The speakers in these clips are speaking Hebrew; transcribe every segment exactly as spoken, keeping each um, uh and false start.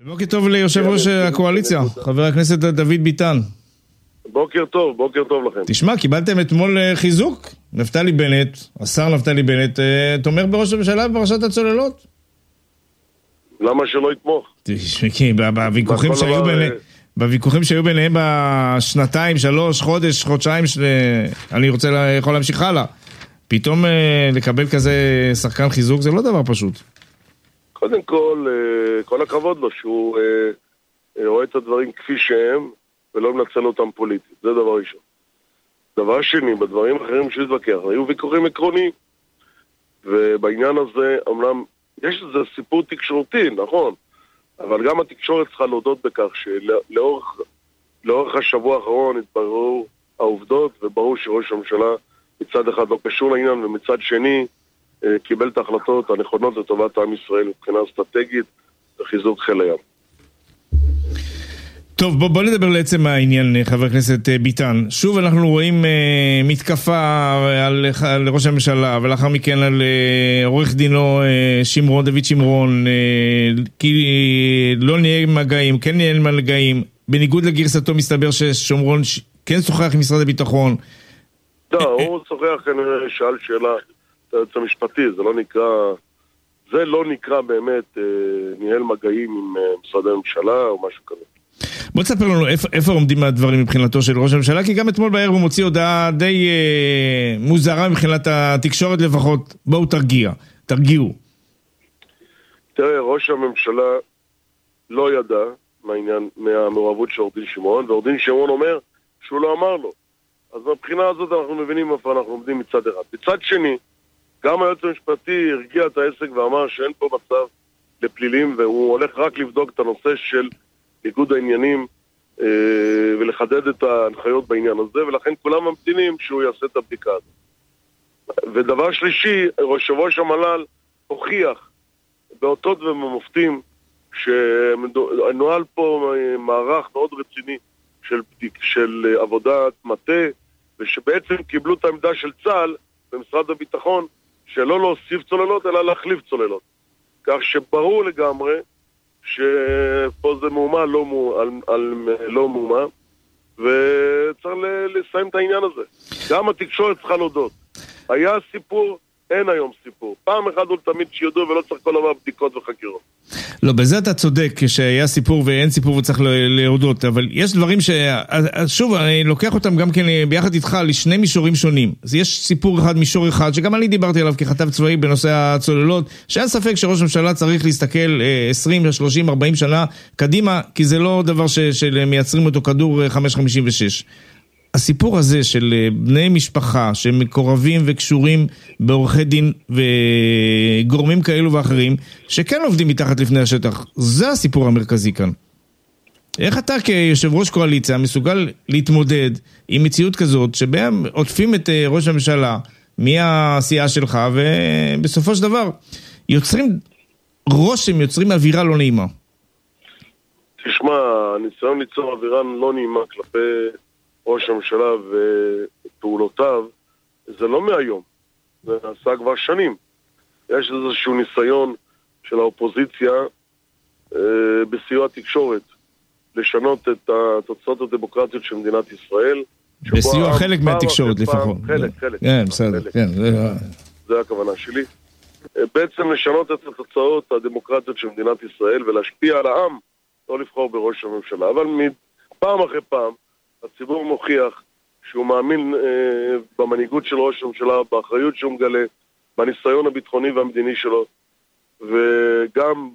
בוקר טוב ליושב ראש הקואליציה, חבר הכנסת דוד ביטן. בוקר טוב, בוקר טוב לכם. תשמע, קיבלתם אתמול חיזוק. נפתלי בנט, השר נפתלי בנט, תומך בראש הממשלה בפרשת הצוללות. למה שלא יתמוך? כי בוויכוחים שהיו ביניהם, בוויכוחים שהיו ביניהם בשנתיים, שלוש, חודש, חודשיים, אני רוצה, יכול להמשיך הלאה. פתאום לקבל כזה שחקן חיזוק זה לא דבר פשוט. קודם כל, כל הכבוד לו שהוא רואה את הדברים כפי שהם ולא מנצל אותם פוליטית. זה דבר ראשון. דבר שני, בדברים אחרים שהתווכח, היו ויכוחים עקרוניים. ובעניין הזה, אמנם, יש איזה סיפור תקשורתי, נכון, אבל גם התקשורת צריכה להודות בכך שלאורך לאורך השבוע האחרון התבררו העובדות, וברור שראש הממשלה מצד אחד לא קשור לעניין, ומצד שני קיבל את ההחלטות הנכונות לטובת עם ישראל מבחינה אסטרטגית וחיזוק חיל הים. טוב, בוא, בוא נדבר לעצם העניין, חבר הכנסת ביטן. שוב אנחנו רואים אה, מתקפה על, על ראש הממשלה, ולאחר מכן על אה, עורך דינו אה, שמרון, דוד שמרון, אה, כי אה, לא נהיה מגעים, כן נהיה מגעים. בניגוד לגרסתו מסתבר ששומרון ש... כן שוחח עם משרד הביטחון. לא, אה, הוא שוחח, כנראה שאל שאלה את היועץ המשפטי, זה לא נקרא... זה לא נקרא באמת אה, ניהל מגעים עם אה, משרד הממשלה או משהו כזה. בוא תספר לנו איפה, איפה עומדים הדברים מבחינתו של ראש הממשלה, כי גם אתמול בערב הוא מוציא הודעה די אה, מוזרה מבחינת התקשורת לפחות. בואו תרגיע, תרגיעו. תראה, ראש הממשלה לא ידע מהעניין, מהמעורבות של עורך דין שמרון, ועורך דין שמרון אומר שהוא לא אמר לו. אז מבחינה הזאת אנחנו מבינים איפה אנחנו עומדים מצד אחד. מצד שני, גם היועץ המשפטי הרגיע את העסק ואמר שאין פה מצב לפלילים, והוא הולך רק לבדוק את הנושא של ניגוד העניינים אה, ולחדד את ההנחיות בעניין הזה, ולכן כולם ממתינים שהוא יעשה את הבדיקה הזאת. ודבר שלישי, ראש ראש המל"ל הוכיח באותות ובמופתים שנועל פה מערך מאוד רציני של, של עבודת מטה, ושבעצם קיבלו את העמדה של צה"ל במשרד הביטחון שלא להוסיף צוללות אלא להחליף צוללות, כך שברור לגמרי שפה זה מאומה לא, מאומה, על, על, לא מאומה, וצריך לסיים את העניין הזה. גם התקשורת צריכה להודות. היה סיפור, אין היום סיפור. פעם אחת הוא תמיד שיודעו ולא צריך כל דבר בדיקות וחקירות. לא, בזה אתה צודק, שהיה סיפור ואין סיפור וצריך להודות, אבל יש דברים ש... שוב, אני לוקח אותם גם כן ביחד איתך לשני מישורים שונים. אז יש סיפור אחד, מישור אחד, שגם אני דיברתי עליו ככתב צבאי בנושא הצוללות, שאין ספק שראש הממשלה צריך להסתכל עשרים, שלושים, ארבעים שנה קדימה, כי זה לא דבר ש... שמייצרים אותו כדור חמש חמישים ושש. הסיפור הזה של בני משפחה שמקורבים וקשורים בעורכי דין וגורמים כאלו ואחרים שכן עובדים מתחת לפני השטח, זה הסיפור המרכזי כאן. איך אתה כיושב ראש קואליציה מסוגל להתמודד עם מציאות כזאת שבהם עוטפים את ראש הממשלה מהעשייה שלך ובסופו של דבר יוצרים רושם, יוצרים אווירה לא נעימה? תשמע, הניסיון ליצור אווירה לא נעימה כלפי ראש הממשלה ופעולותיו, זה לא מהיום, זה נעשה כבר שנים. יש איזשהו ניסיון של האופוזיציה אה, בסיוע התקשורת לשנות את התוצאות הדמוקרטיות של מדינת ישראל. בסיוע חלק מהתקשורת לפחות. חלק, חלק. כן, בסדר, כן. זה הכוונה שלי. בעצם לשנות את התוצאות הדמוקרטיות של מדינת ישראל ולהשפיע על העם, לא לבחור בראש הממשלה. אבל פעם אחרי פעם, הציבור מוכיח שהוא מאמין אה, במנהיגות של ראש הממשלה, באחריות שהוא מגלה, בניסיון הביטחוני והמדיני שלו, וגם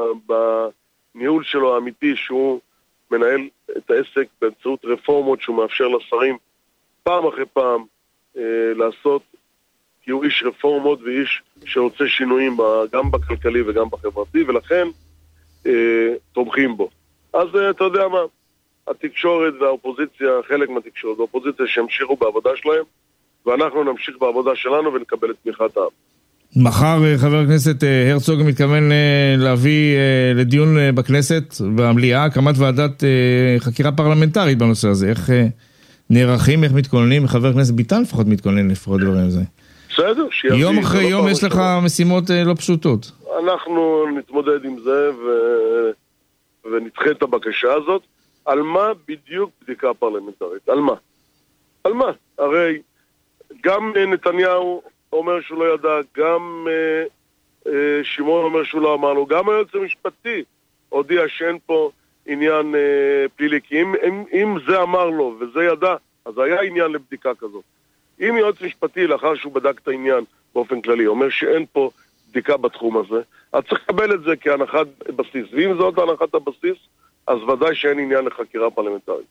בניהול שלו האמיתי שהוא מנהל את העסק באמצעות רפורמות שהוא מאפשר לשרים פעם אחרי פעם אה, לעשות, כי הוא איש רפורמות ואיש שרוצה שינויים גם בכלכלי וגם בחברתי, ולכן אה, תומכים בו. אז אה, אתה יודע מה? התקשורת והאופוזיציה, חלק מהתקשורת והאופוזיציה שהמשיכו בעבודה שלהם, ואנחנו נמשיך בעבודה שלנו ונקבל את תמיכת העם. מחר חבר הכנסת הרצוג מתכוון להביא לדיון בכנסת במליאה הקמת ועדת חקירה פרלמנטרית בנושא הזה. איך נערכים, איך מתכוננים? חבר הכנסת ביטן לפחות מתכונן לפחות דברים הזה. בסדר, שיביא. יום אחרי יום יש לך משימות לא פשוטות. אנחנו נתמודד עם זה ו... ונדחה את הבקשה הזאת. על מה בדיוק בדיקה פרלמנטרית? על מה? על מה? הרי גם נתניהו אומר שהוא לא ידע, גם אה, אה, שמעון אומר שהוא לא אמר לו, גם היועץ המשפטי הודיע שאין פה עניין אה, פלילי, כי אם, אם, אם זה אמר לו וזה ידע, אז היה עניין לבדיקה כזאת. אם יועץ משפטי, לאחר שהוא בדק את העניין באופן כללי, אומר שאין פה בדיקה בתחום הזה, אז צריך לקבל את זה כהנחת בסיס. ואם זאת הנחת הבסיס, אז ודאי שאין עניין לחקירה פרלמנטרית.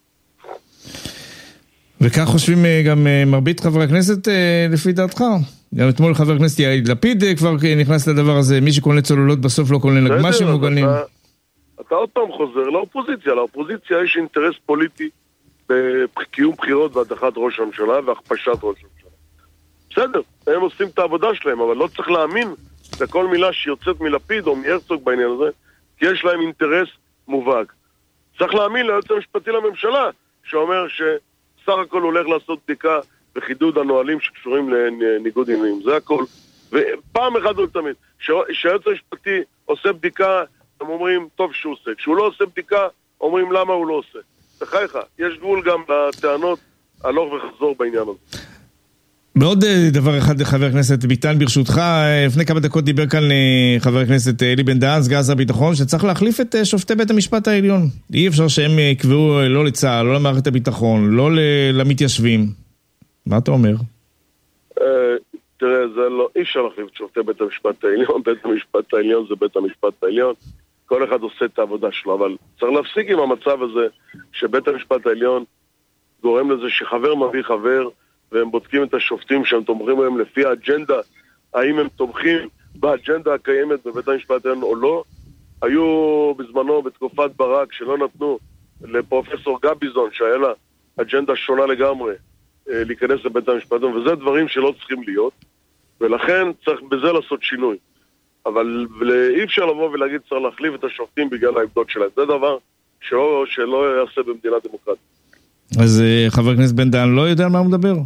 וכך חושבים גם מרבית חברי הכנסת לפי דעתך? גם אתמול חבר הכנסת יאיר לפיד כבר נכנס לדבר הזה, מי שקונה צוללות בסוף לא קונה לגמשים מוגנים. אתה, אתה עוד פעם חוזר לאופוזיציה. לאופוזיציה יש אינטרס פוליטי בקיום בחירות והדחת ראש הממשלה והכפשת ראש הממשלה. בסדר, הם עושים את העבודה שלהם, אבל לא צריך להאמין לכל מילה שיוצאת מלפיד או מהרצוג בעניין הזה, כי יש להם אינטרס מובהק. צריך להאמין ליועץ המשפטי לממשלה, שאומר שסך הכל הולך לעשות בדיקה וחידוד הנהלים שקשורים לניגוד עניינים. זה הכל. ופעם אחת ולתמיד, שהיועץ המשפטי עושה בדיקה, הם אומרים, טוב שהוא עושה. כשהוא לא עושה בדיקה, אומרים למה הוא לא עושה. בחייך, יש גבול גם לטענות הלוך וחזור בעניין הזה. בעוד דבר אחד, חבר הכנסת ביטן, ברשותך, לפני כמה דקות דיבר כאן חבר הכנסת אלי בן דהן, סגן שר הביטחון, שצריך להחליף את שופטי בית המשפט העליון. אי אפשר שהם יקבעו לא לצה"ל, לא למערכת הביטחון, לא למתיישבים. מה אתה אומר? תראה, זה לא, אי אפשר להחליף את שופטי בית המשפט העליון, בית המשפט העליון זה בית המשפט העליון, כל אחד עושה את העבודה שלו, אבל צריך להפסיק עם המצב הזה, שבית המשפט העליון גורם לזה שחבר מביא חבר, והם בודקים את השופטים שהם תומכים בהם לפי האג'נדה, האם הם תומכים באג'נדה הקיימת בבית המשפט העליון או לא. היו בזמנו בתקופת ברק שלא נתנו לפרופסור גביזון, שהיה לה אג'נדה שונה לגמרי, להיכנס לבית המשפט העליון, וזה דברים שלא צריכים להיות, ולכן צריך בזה לעשות שינוי. אבל אי אפשר לבוא ולהגיד צריך להחליף את השופטים בגלל העמדות שלהם. זה דבר שלא, שלא יעשה במדינה דמוקרטית. אז חבר הכנסת בן דהן לא יודע על מה הוא מדבר?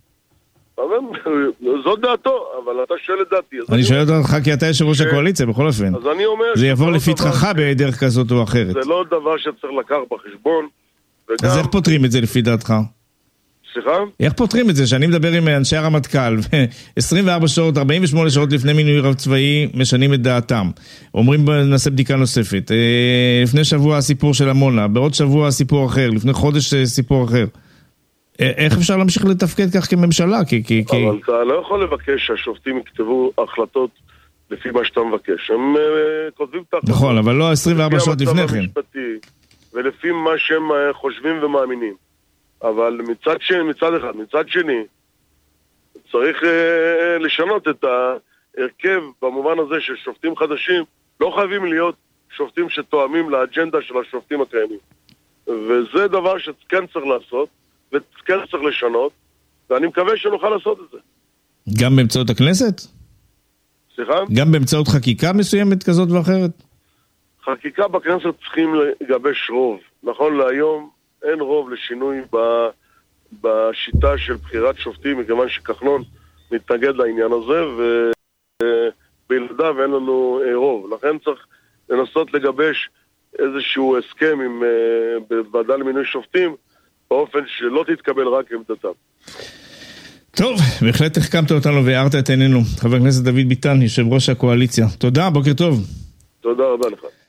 זאת דעתו, אבל אתה שואל את דעתי. אני שואל אותך כי אתה יושב ראש הקואליציה, בכל אופן. אז אני אומר... זה יעבור לפתחך בדרך כזאת או אחרת. זה לא דבר שצריך לקח בחשבון. אז איך פותרים את זה לפי דעתך? סליחה? איך פותרים את זה? שאני מדבר עם אנשי הרמטכ"ל, ו-עשרים וארבע שעות, ארבעים ושמונה שעות לפני מינוי רב צבאי, משנים את דעתם. אומרים נעשה בדיקה נוספת. לפני שבוע הסיפור של המונה, בעוד שבוע הסיפור אחר, לפני חודש סיפור אחר. איך אפשר להמשיך לתפקד כך כממשלה? אבל אתה לא יכול לבקש שהשופטים יכתבו החלטות לפי מה שאתה מבקש. הם כותבים את ההחלטות. נכון, אבל לא עשרים וארבע שעות לפני כן. ולפי מה שהם חושבים ומאמינים. אבל מצד שני, מצד אחד, מצד שני, צריך אה, לשנות את ההרכב במובן הזה ששופטים חדשים לא חייבים להיות שופטים שתואמים לאג'נדה של השופטים הקיימים. וזה דבר שכן צריך לעשות, וכן צריך לשנות, ואני מקווה שנוכל לעשות את זה. גם באמצעות הכנסת? סליחה? גם באמצעות חקיקה מסוימת כזאת ואחרת? חקיקה בכנסת צריכים לגבש רוב. נכון להיום, אין רוב לשינוי ב, בשיטה של בחירת שופטים, מכיוון שכחלון מתנגד לעניין הזה, ובלעדיו אין לנו רוב. לכן צריך לנסות לגבש איזשהו הסכם עם בוועדה למינוי שופטים, באופן שלא תתקבל רק עמדתם. טוב, בהחלט החכמת אותנו והארת את עינינו. חבר הכנסת דוד ביטן, יושב ראש הקואליציה. תודה, בוקר טוב. תודה רבה לך.